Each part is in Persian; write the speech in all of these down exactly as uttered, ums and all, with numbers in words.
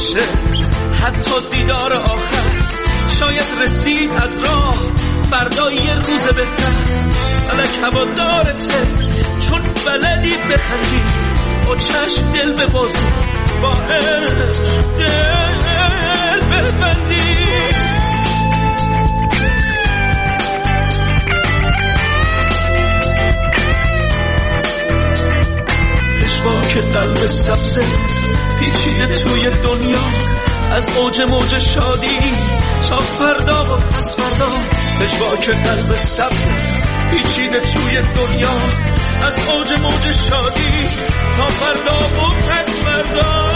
باشه حتی دیدار آخر شاید رسید از راه فردا یه روز بهتر فلک هوادارته چون بلدی بخندی با چشم دل ببازی با عشق دل ببندی که قلب سبزه پیچیده توی دنیا از اوج موج شادی تا فردا و پس فردا پژواک قلب سبزه پیچیده توی دنیا از اوج موج شادی تا فردا و پس فردا.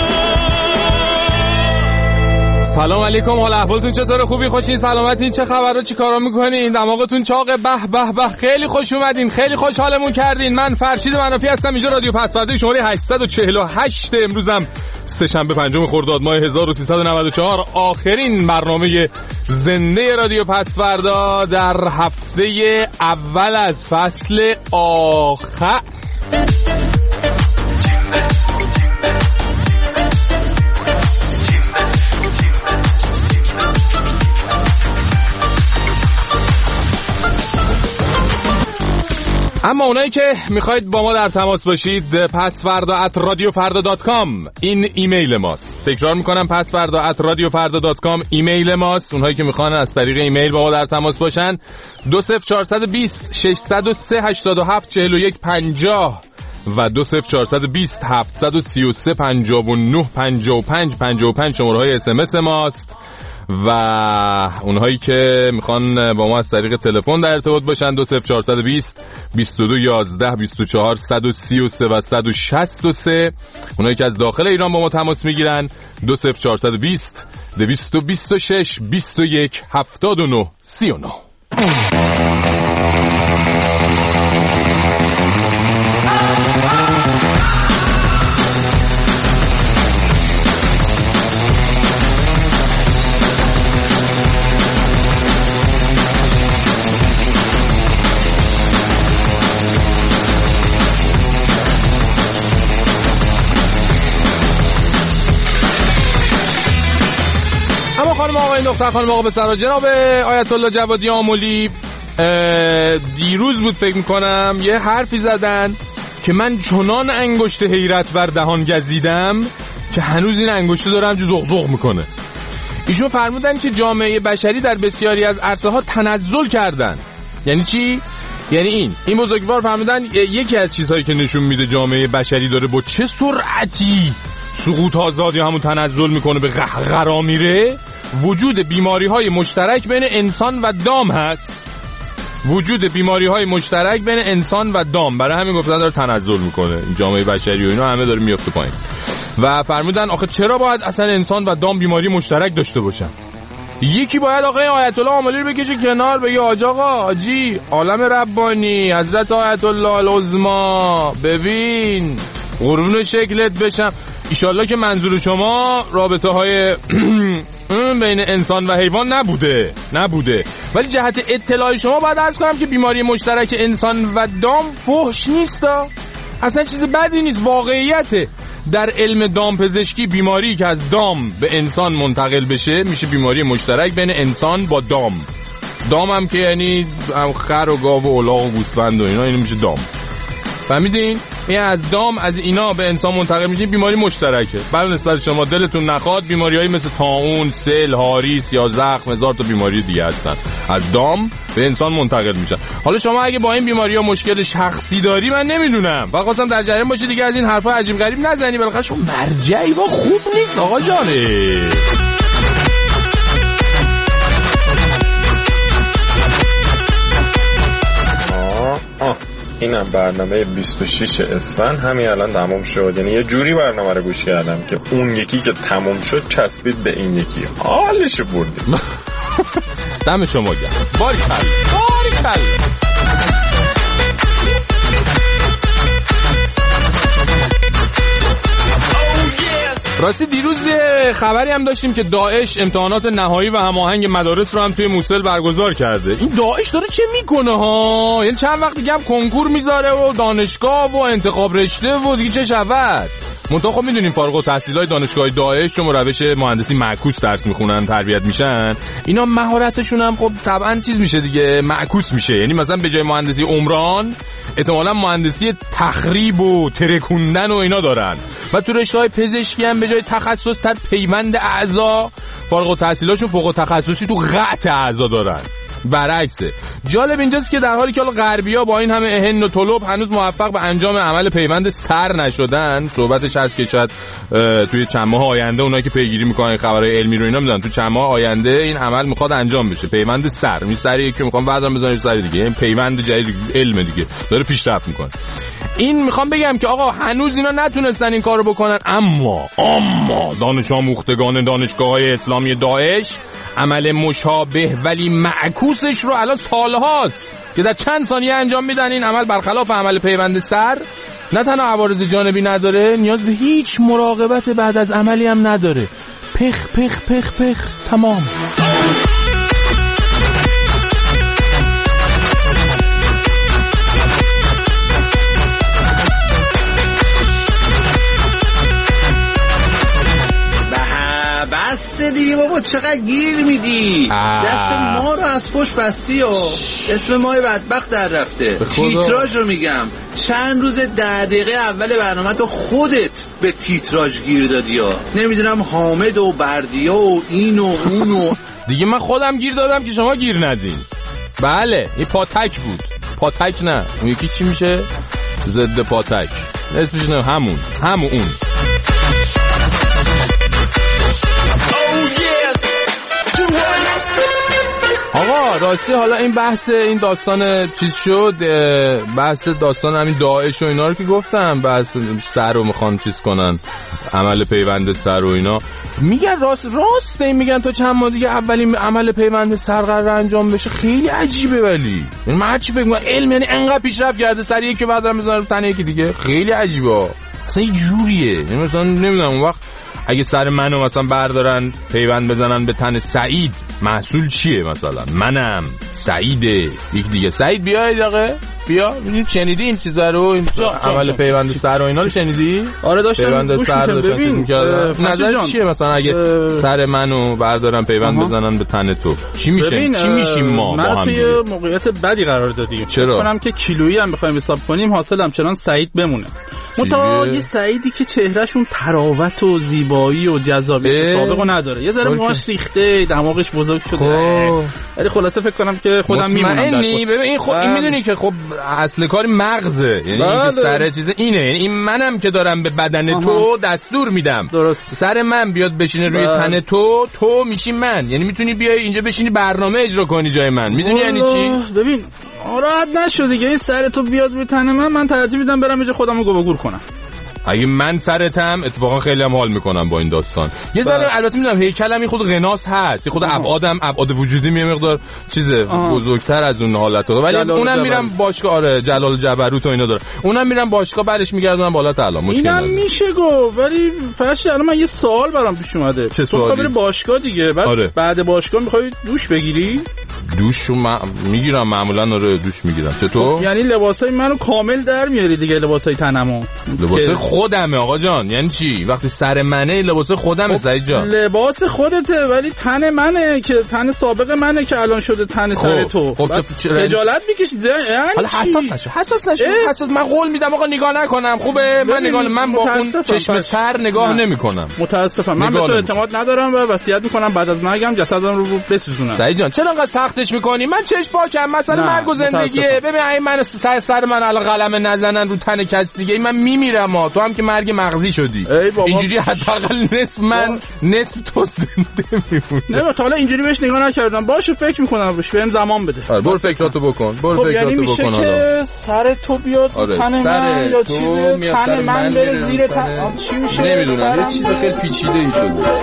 سلام علیکم، حال احوالتون چطوره؟ خوبی؟ خوشین؟ سلامتین؟ چه خبرها؟ چی کارا میکنین؟ دماغتون چاقه؟ به به به، خیلی خوش اومدین، خیلی خوشحالمون کردین. من فرشید منافی هستم، اینجا رادیو پسورده شماره هشتصد و چهل و هشت. امروزم سه‌شنبه پنجم خرداد ماه هزار و سیصد و نود و چهار، آخرین برنامه زنده رادیو پسورده در هفته اول از فصل آخر. اما اونایی که میخواید با ما در تماس باشید، پسوردا ات رادیو فردا دات کام این ایمیل ماست. تکرار میکنم، پسوردا ات رادیو فردا دات کام ایمیل ماست. اونهایی که میخوان از طریق ایمیل با ما در تماس باشن، دو صفر چهارصد و بیست ششصد و سه هشتاد و هفت چهل و یک پنجاه و دو صفر چهارصد و بیست هفتصد و سی و سه پنجاه و نه پنجاه و پنج پنجاه و پنج شماره های اس ام اس ماست. و اونهایی که میخوان با ما از طریق تلفن در ارتباط باشن، دو صفر چهارصد و بیست بیست و دو یازده بیست و چهار صد و سی و سه و صد و شصت و سه. اونهایی که از داخل ایران با ما تماس میگیرن، دو صفر چهارصد و بیست دویست و بیست و شش بیست و یک هفتاد و نه سی و نه. خانم آقای دختر خانم آقا پسر، جناب آیت الله جوادی آملی دیروز بود فکر میکنم یه حرفی زدن که من چنان انگشت حیرت بر دهان گزیدم که هنوز این انگشت دارم جو زغزغ میکنه. ایشون فرمودن که جامعه بشری در بسیاری از عرصه ها تنزل کردن. یعنی چی؟ یعنی این این بزرگوار فرمودن یکی از چیزهایی که نشون میده جامعه بشری داره با چه سرعتی سقوط آزاد یا همون تنزل میکنه به قهقرا میره، وجود بیماری‌های مشترک بین انسان و دام هست. وجود بیماری‌های مشترک بین انسان و دام، برای همین گفتن داره تنزل میکنه این جامعه بشری و اینا همه داره میفته پایین. و فرمودن آخه چرا باید اصلا انسان و دام بیماری مشترک داشته باشن؟ یکی باید آقای آیت الله آملی رو بکشه کنار، بگه آج آقا آجی عالم ربانی حضرت آیت الله العظما، ببین قربون شکلت بشم. ایشالله که منظور شما رابطه های بین انسان و حیوان نبوده نبوده ولی جهت اطلاع شما باید عرض کنم که بیماری مشترک انسان و دام فحش نیست، اصلا چیز بدی نیست، واقعیته. در علم دام پزشکی بیماری که از دام به انسان منتقل بشه میشه بیماری مشترک بین انسان با دام. دام هم که یعنی خر و گاو و الاغ و گوسفند و اینا، اینو میشه دام. فهمیدین؟ این از دام از اینا به انسان منتقل میشه بیماری مشترکه. برای نسبت شما دلتون نخواد بیماریایی مثل طاعون، سل، هاریس یا زخم، هزار تا بیماری دیگه هستن از دام به انسان منتقل میشن. حالا شما اگه با این بیماری‌ها مشکل شخصی داری من نمیدونم، فقط خواستم در جریان باشی دیگه، از این حرفا عجیب غریب نزنی، بالاخره شما مرجعی و خوب نیست آقا جانه. آه اینم برنامه بیست و شش اسفند همین الان تموم شد. یعنی یه جوری برنامه رو گوش کردم که اون یکی که تموم شد چسبید به این یکی، حالش بردیم. دم شما گرم، باریکلا باریکلا. راستی دیروز خبری هم داشتیم که داعش امتحانات نهایی و هماهنگ مدارس رو هم توی موصل برگزار کرده. این داعش داره چه میکنه ها؟ یعنی چند وقت دیگه هم کنکور میذاره و دانشگاه و انتخاب رشته و دیگه چه شود؟ منتها خب میدونیم فارغ التحصیلای دانشگاه داعش چون روش مهندسی معکوس درس میخونن تربیت میشن، اینا مهارتشون هم خب طبعا چیز میشه دیگه، معکوس میشه. یعنی مثلا به جای مهندسی عمران احتمالاً مهندسی تخریب و ترکوندن و اینا دارن و تو رشته‌های پزشکی هم به جای تخصص تر پیوند اعضا، فارغ التحصیلاشون فوق تخصصی تو قطع اعضا دارن. برعکسه. جالب اینجاست که در حالی که غربی‌ها با این همه اهن و طلب هنوز موفق به انجام عمل پیوند سر نشدن، صحبتش هست که شاید توی چند ماه آینده اونایی که پیگیری میکنن خبرهای علمی رو اینا میدونن تو چند ماه آینده این عمل میخواد انجام بشه، پیوند سر. می سری که میخوام بعداً بزنیم سر دیگه، این پیوند جدید علم دیگه داره پیشرفت میکنه. این میخوام بگم که آقا هنوز اینا نتونستن این کارو بکنن، اما اما دانش آموختگان دانشگاه‌های اسلامی داعش عمل مشابه ولی معکوسش رو الان سالهاست که در چند ثانیه انجام میدن. این عمل برخلاف عمل پیوند سر نه تنها عوارض جانبی نداره، نیاز به هیچ مراقبت بعد از عملی هم نداره. پخ پخ پخ پخ تمام. بس دیگه بابا، چقدر گیر میدی؟ دست ما رو از پشت بستی و اسم مای بدبخت در رفته. تیتراژ رو میگم، چند روز ده دقیقه اول برنامه تو خودت به تیتراژ گیر دادی ها. نمیدونم حامد و بردیا و این و اون و دیگه من خودم گیر دادم که شما گیر ندین. بله این پاتک بود. پاتک نه اون یکی چی میشه؟ ضد پاتک اسمش نه، همون همون اون. آقا راستی حالا این بحث این داستان چیز شد، بحث داستان همین داعش و اینا رو که گفتم، بحث سر رو میخوان چیز کنن، عمل پیوند سر و اینا میگن راست راست این میگن تا چند ماه دیگه اولین عمل پیوند سر قرار انجام بشه. خیلی عجیبه. ولی من هر چی فکر میکنم علم یعنی انقدر پیشرفت کرده سر یکی بعد هم میذارن تن یکی دیگه. خیلی عجیبه اصلا، یه جوریه. یعنی مثلا نمیدونم اون وقت اگه سر منو مثلا بردارن پیوند بزنن به تن سعید، محصول چیه؟ مثلا منم سعیده، یک دیگه سعید بیاید آقا بیا. شنیدی این چیزا رو، این عمل پیوند سر و اینا رو شنیدی؟ آره داشتم پیوند سر داشتم می‌کردم. نظر چیه مثلا اگه اه... سر منو بردارن پیوند آها. بزنن به تن تو چی میشه؟ چی میشیم ما با هم؟ توی موقعیت بدی قرار دادیم. چرا؟ فکر کنم که کیلویی هم بخوایم حساب کنیم حاصل همچنان سعید بمونه. متا یه سعیدی که چهرهشون تراوت و زیبایی و جذابیت سابقو نداره، یه ذره موهاش ریخته، دماغش بزرگ شده، ولی خلاصه فکر کنم که خودم میمونم. ببین این خب این میدونی که خب اصل کار مغزه، یعنی اینکه سر چیز اینه، یعنی این منم که دارم به بدن آها. تو دستور میدم درست. سر من بیاد بشینه روی بله. تن تو، تو میشی من، یعنی میتونی بیای اینجا بشینی برنامه اجرا کنی جای من. میدونی یعنی چی؟ ببین راحت نشو دیگه، این سر تو بیاد روی تن من، من ترجیح میدم برم اینجا خودمو گوگور کنم. اگه من سرتم اتفاقا خیلی هم حال میکنم با این داستان. یه ذره البته میدونم هیکلم این خود غناس هست، یه خود ابعادم ابعاد وجودی یه مقدار چیزه بزرگتر از اون حالته، ولی اونم میرم باشگاه. آره جلال جبروت و اینا داره، اونم میرم باشگاه بعدش میگردونم بالا تعالی. مشکل اینم میشه گفت، ولی فرض الان من یه سوال برام پیش اومده. چه سوالی؟ تو بری باشگاه دیگه، بعد آره. بعد باشگاه میخوای دوش بگیری؟ دوشو م... میگیرم معمولا. آره دوش میگیرم. چطور؟ یعنی لباسای منو کامل در میاری دیگه، لباسای تنمو. لباسای خودمه آقا جان. یعنی چی؟ وقتی سر منه لباس خودمه سعید جان. لباس خودته ولی تن منه که تن سابق منه که الان شده تن خب. سر تو. خب چه خجالت میکشید یعنی حالا حساس نشو. حساس نشو. حساس من قول میدم آقا نگاه نکنم. خوبه من نگاه من با اون چشم سر نگاه نمیکنم. متاسفم من به تو اعتماد ندارم و وصیت میکنم بعد از مرگم جسدم رو بسوزونم. سعید جان چرا انقدر سختش میکنی؟ من چشم پاکم، مثلا مرگ و زندگیه. ببین این من سر سر من الان قلم نزنن رو تن کس دیگه من میمیرم. ها تو هم که مرگ مغزی شدی اینجوری حداقل نصف من نصف تو زنده میمونه. نه تا حالا اینجوری بهش نگاه نکردم. باشه فکر میکنم روش، بهم زمان بده. آره برو فکراتو بکن. برو خب فکراتو یعنی بکن. حالا سر تو بیاد آره تن من یا چی بیاد تن من بره زیر تن چی میشه نمیدونم. یه چیز خیلی پیچیده ای شده.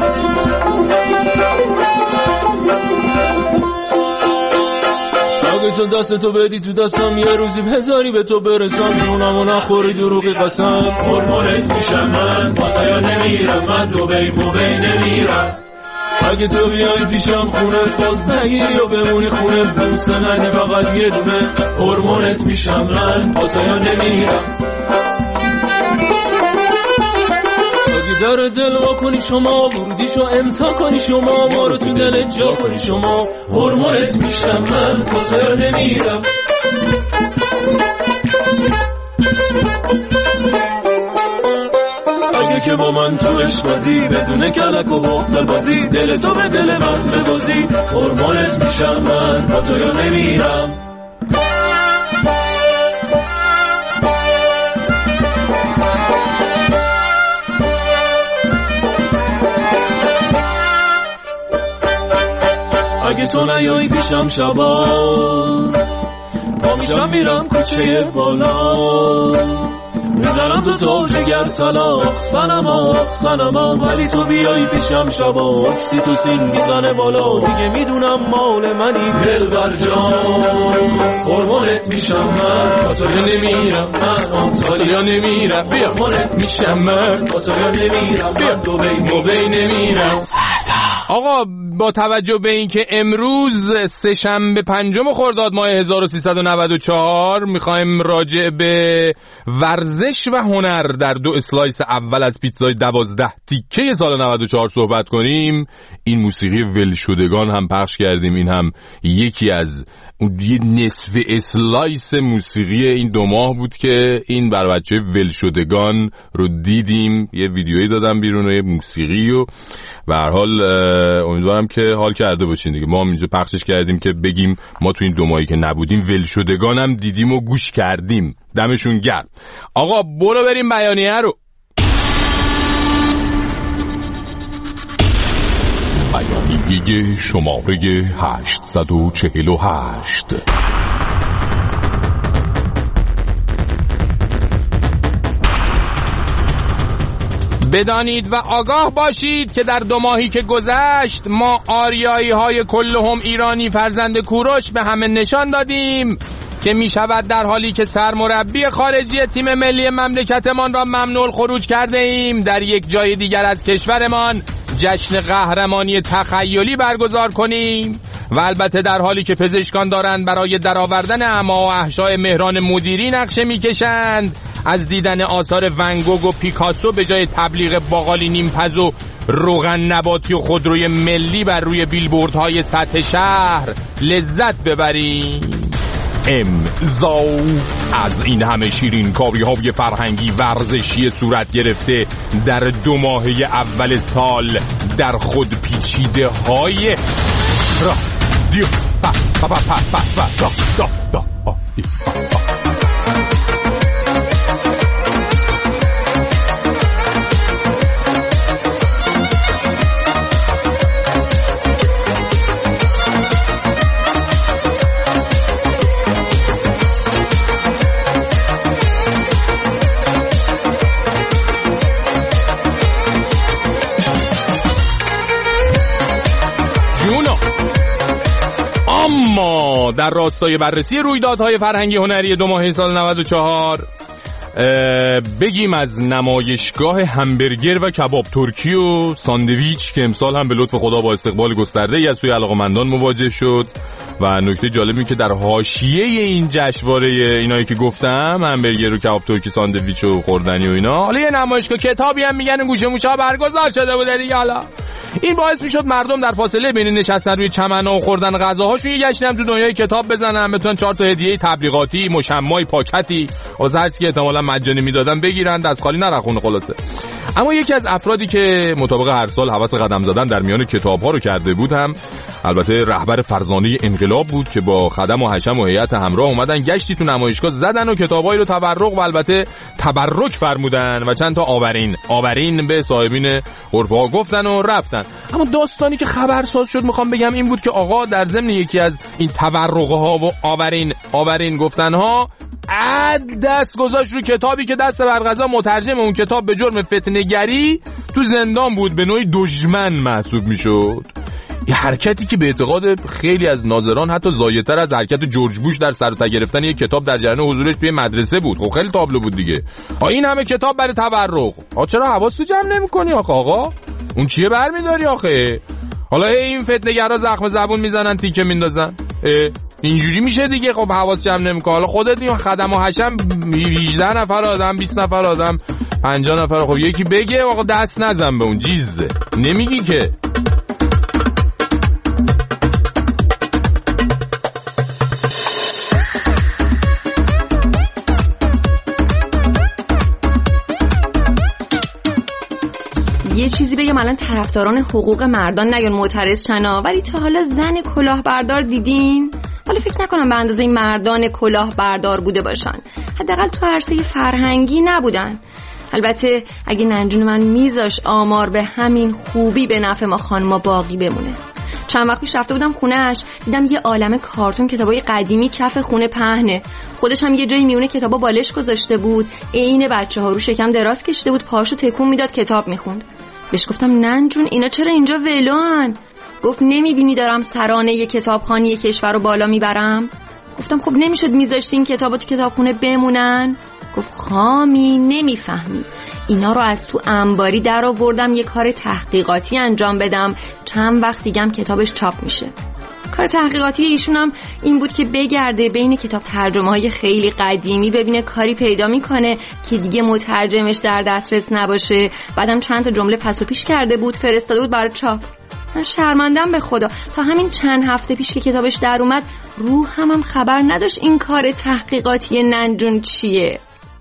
اگه تو دست تو بدی تو دستم یه روزی هزاری به تو برسم، جونمو نخوری دروغی قسم. هرمونت میشم من پاتایا نمیرم، من دو بی بو بی نمیرم. اگه تو بیای پیشم خونه فاز نگیری و بمونی خونه بوسه ندی فقط یه دونه، هرمونت میشم من پاتایا نمیرم. در دل وا کنی شما، ورودیشو امضا کنی شما، ما رو تو دل جا کنی شما، هرمونت میشم من کجا نمیرم. اگه که با من تو عشق بازی بدون کلک و بغل بازی، دل تو به دل من ببازی، هرمونت میشم من با تو یا نمیرم. اگه تو نیایی پیشم شبا، پا میشم میرم کوچه بالا، میزنم تو تو جگر طلاق سنما سنما، ولی تو بیایی پیشم شبا، اکسیتوسین میزنه بالا، دیگه میدونم مال منی دلبر جان، هرمونت میشم من با تو یا نمیرم، من آنتالیا نمیرم، هرمونت میشم من با تو یا نمیرم، من دوبی موبی نمیرم. آقا با توجه به اینکه امروز سه شنبه پنجم خرداد ماه هزار و سیصد و نود و چهار میخوایم راجع به ورزش و هنر در دو اسلایس اول از پیتزای دوازده تیکه سال نود و چهار صحبت کنیم، این موسیقی ولشدگان هم پخش کردیم. این هم یکی از یه نصف اسلایس موسیقی این دو ماه بود که این بر بچه ولشدگان رو دیدیم، یه ویدیویی دادم بیرون و یه موسیقی و به هر حال امیدوارم که حال کرده باشین دیگه. ما هم اینجا پخشش کردیم که بگیم ما تو این دو ماهی که نبودیم ولشدگان هم دیدیم و گوش کردیم، دمشون گرم. آقا برو بریم بیانیه رو. بیانیه شماره هشتصد و چهل و هشت. بدانید و آگاه باشید که در دو ماهی که گذشت ما آریایی های کلهم ایرانی فرزند کوروش به همه نشان دادیم که می شود در حالی که سرمربی خارجی تیم ملی مملکتمان را ممنوع الخروج کرده ایم در یک جای دیگر از کشورمان جشن قهرمانی تخیلی برگزار کنیم و البته در حالی که پزشکان دارند برای درآوردن اعما و احشای مهران مدیری نقشه میکشند از دیدن آثار ونگوگ و پیکاسو به جای تبلیغ باقالی نیمپز و روغن نباتی و خودروی ملی بر روی بیلبوردهای سطح شهر لذت ببریم. امضا از این همه شیرین کاری های فرهنگی ورزشی صورت گرفته در دو ماهه اول سال در خود پیچیده های را دیو پا پا پا پا پا پا دا دا دا اما در راستای بررسی رویدادهای فرهنگی هنری دو ماهه سال نود و چهار بگیم از نمایشگاه همبرگر و کباب ترکی و ساندویچ که امسال هم به لطف خدا با استقبال گسترده‌ای از سوی علاقه‌مندان مواجه شد. و نکته جالب این که در حاشیه این جشنواره اینایی که گفتم همبرگر و کباب ترکی ساندویچ و خوردنی و اینا، حالا یه نمایشگاه کتابی هم میگن گوشه موشا برگزار شده بوده دیگه. حالا این باعث میشد مردم در فاصله بین نشستن روی چمن‌ها و خوردن غذاهاشون یه گشتی هم تو دنیای کتاب بزنن، بتونن چهار تا هدیه تبلیغاتی، مشمعی، پاکتی از هر چیزی که احتمالاً مجانی میدادن بگیرن، دست خالی نرخونه خلاصه. اما یکی از افرادی که مطابق هر سال هوس قدم زدن در میان کتاب‌ها رو کرده بود هم البته رهبر فرزانه انقلاب بود که با خدم و حشم و هیئت همراه اومدن گشتی تو نمایشگاه زدن و کتابایی رو تبرک و البته تبرک فرمودن و چند تا آورین آورین به صاحبین غرفه‌ها گفتن و رفتن. اما داستانی که خبرساز شد میخوام بگم این بود که آقا در ضمن یکی از این تبرک‌ها و آورین آورین گفتن‌ها عد دست گذاشت رو کتابی که دست برقضا مترجم اون کتاب به جرم فتنه‌گری تو زندان بود، به نوعی دشمن محسوب میشد. یه حرکتی که به اعتقاد خیلی از ناظران حتی ضایع‌تر از حرکت جورج بوش در سر تا گرفتن یک کتاب در جریان حضورش توی مدرسه بود. خب خیلی تابلو بود دیگه. آ این همه کتاب برای تبرک. آ چرا حواستو جمع نمی‌کنی آخه آقا؟ اون چیه برمی‌داری آخه؟ حالا این فتنه‌گرا زخم زبون میزنن تیکه میندازن. اینجوری میشه دیگه. خب حواس جمع نمی‌کنه. حالا خودت این خدم و حشم هجده نفر آدم بیست نفر آدم پنجاه نفر. خب یکی بگه آقا دست نزن به اون جیزه، نمیگی که. یه چیزی بگم الان طرفداران حقوق مردان نیان معترض شنا، ولی تا حالا زن کلاهبردار دیدین؟ حالا فکر نکنم به اندازه مردان کلاهبردار بوده باشن، حداقل تو عرصه فرهنگی نبودن. البته اگه ننجون من میذاش آمار به همین خوبی به نفع ما خانما باقی بمونه. چند وقت پیش رفته بودم خونه‌اش، دیدم یه عالمه کارتون کتابای قدیمی کف خونه پهنه. خودش هم یه جایی میونه کتابا بالش گذاشته بود، عین بچه‌ها رو شکم دراز کشیده بود، پاشو تکون میداد کتاب میخوند. بهش گفتم ننجون اینا چرا اینجا ولوان؟ گفت نمیبینی دارم سرانه یه کتابخانه کشور رو بالا میبرم؟ گفتم خب نمیشد میذاشتی این کتابا تو کتابخونه بمونن؟ گفت خامی نمیفهمی، اینا رو از تو انباری در آوردم یه کار تحقیقاتی انجام بدم، چند وقت دیگه هم کتابش چاپ میشه. کار تحقیقاتی ایشون هم این بود که بگرده بین کتاب ترجمه های خیلی قدیمی ببینه کاری پیدا میکنه که دیگه مترجمش در دسترس نباشه. بعدم چند تا جمله پس و پیش کرده بود فرستاده بود برای چاپ. من شرمندم به خدا، تا همین چند هفته پیش که کتابش در اومد روح هم, هم خبر نداشت این کار تحقیقاتی ننجون چیه.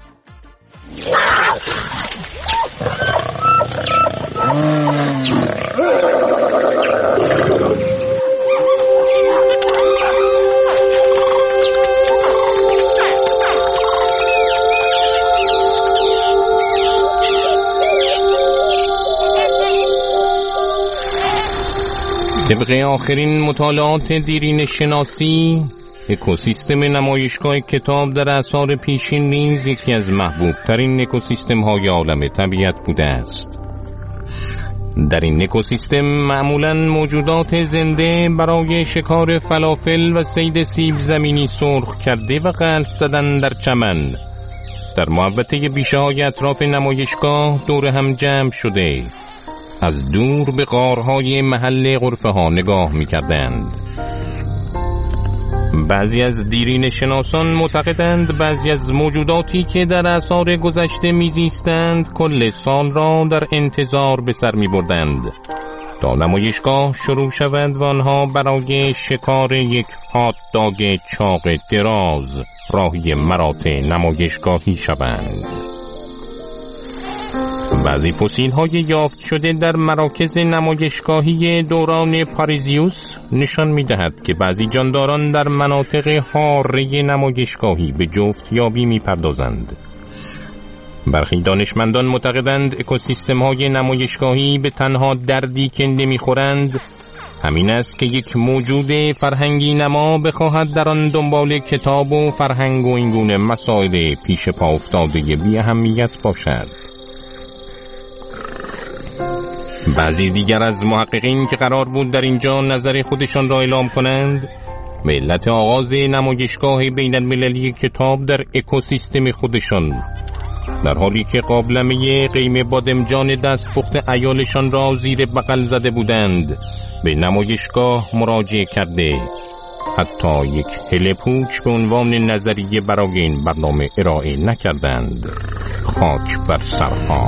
طبق آخرین مطالعات دیرین شناسی، اکوسیستم نمایشگاه کتاب در اعصار پیشین نیز یکی از محبوب ترین اکوسیستم های عالم طبیعت بوده است. در این اکوسیستم معمولاً موجودات زنده برای شکار فلافل و صید سیب زمینی سرخ کرده و قلب زدن در چمن در محوطه بیشه های اطراف نمایشگاه دور هم جمع شده از دور به غارهای محل غرفه ها نگاه می کردند. بعضی از دیرین شناسان معتقدند بعضی از موجوداتی که در اعصار گذشته میزیستند کل سال را در انتظار به سر می بردند تا نمایشگاه شروع شود و آنها برای شکار یک هات داگ چاق دراز راهی مراتع نمایشگاهی شوند. بعضی فسیل های یافت شده در مراکز نمایشگاهی دوران پاریزیوس نشان می دهد که بعضی جانداران در مناطق حاره نمایشگاهی به جفت یابی می پردازند. برخی دانشمندان معتقدند اکوسیستم های نمایشگاهی به تنها دردی که نمی خورند همین است که یک موجود فرهنگی نما بخواهد در آن دنبال کتاب و فرهنگ و اینگونه مسائل پیش پا افتاده بی اهمیت باشد. بعضی دیگر از محققین که قرار بود در اینجا نظر خودشان را اعلام کنند به علت آغاز نمایشگاه بین المللی کتاب در اکوسیستم خودشان در حالی که قابلمه قیم بادمجان دستپخت عیالشان را زیر بغل زده بودند به نمایشگاه مراجعه کرده حتی یک هله پوچ به عنوان نظریه برای این برنامه ارائه نکردند. خاک بر سرها.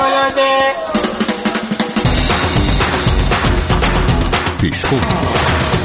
پیشخوب